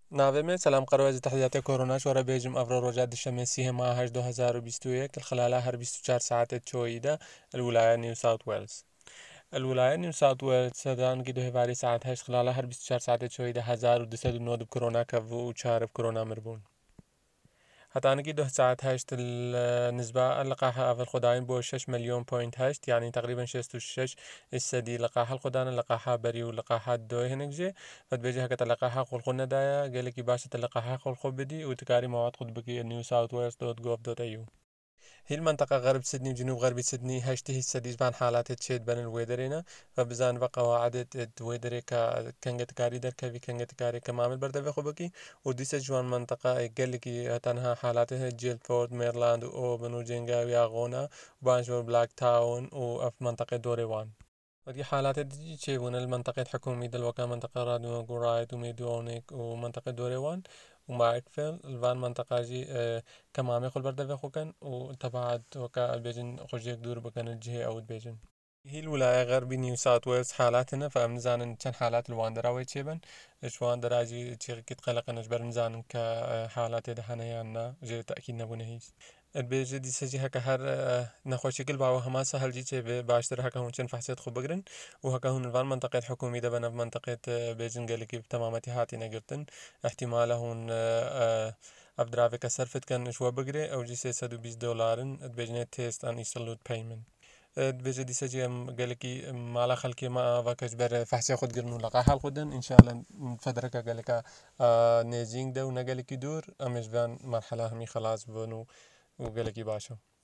ناوێمێ سەلام قەرەوەز تحدياتي corona شورا بيجم أفرو روجات الشمسية مع هاش 2021 خلالها هر 24 ساعة تشويدة الولاية نيو ساوث ويلز. الولاية نيو ساوث ويلز سدان قدو هفاري ساعات هاش خلالها هر 24 ساعة تشويدة 1209 بكورونا كفو وشار بكورونا مربون. هتانقي ده ساعات هاشت النسبة لقاحها أفل خداين بو 6 مليون بوينت هاشت يعني تقريبا 6 السدي لقاحها الخدان لقاحها بريو لقاحها الدوي هنكجي فتبيجي هكا لقاحها قلقنا دايا قالك باشا لقاحها قلقو بدي وتكاري مواد قد بكي newsouthwales.gov.au. هي المنطقة غرب سيدني وجنوب غربي سيدني هشتهي السديس بان حالات تشيد بين الويدرينا فبزان بقى وعدة ويدري كانت كاري در كافي كانت كاري كمامل بردا بخبكي وديس جوان منطقة قال لك تنها حالاتها جيلفورد ميرلاند وأوبن وجينجا وياغونا وبانجور بلاك تاون وفي منطقة دوريوان. ودي حالات دي تشيبون المنطقة حكومية دلوقتي منطقة راديو غورايت وميدونيك ومنطقة دوريوان وماركفيل الفان منطقة جي كمامي يقول بردا بخوكن وتبعد وكا البيجن خرجيك دور بكن الجهة أو البيجن. هي الولاية غربي نيو ساوث ويلز حالاتنا فمنزان كان حالات الواندراوي تشيبن ايش واندرا جي تشيغ كيت قلق نجبر مزان كحالات دهنا يانا جي تأكيد نبونه البيجي دي سجي هكا هر نخوشي كل باو هما سهل جي تشي باشتر هكا هون چن فحصيت خو بقرن وهكا هون الفان منطقة حكومي دبنا بمنطقة بيجن قالك بتمامتي هاتي نقرتن احتمال هون افدرافيكا صرفت كان شو بقري او جي $620 بيجن تيست ان ايسلود بايمنت بيجي دي سجي قالك مالا خلكي ما فاكش بر فحصي خود قرنو لقا حال خودن ان شاء الله فدركا قالك نيجينج ده ونقالك يدور امش بان مرحلة همي خلاص بنو وقالك باشا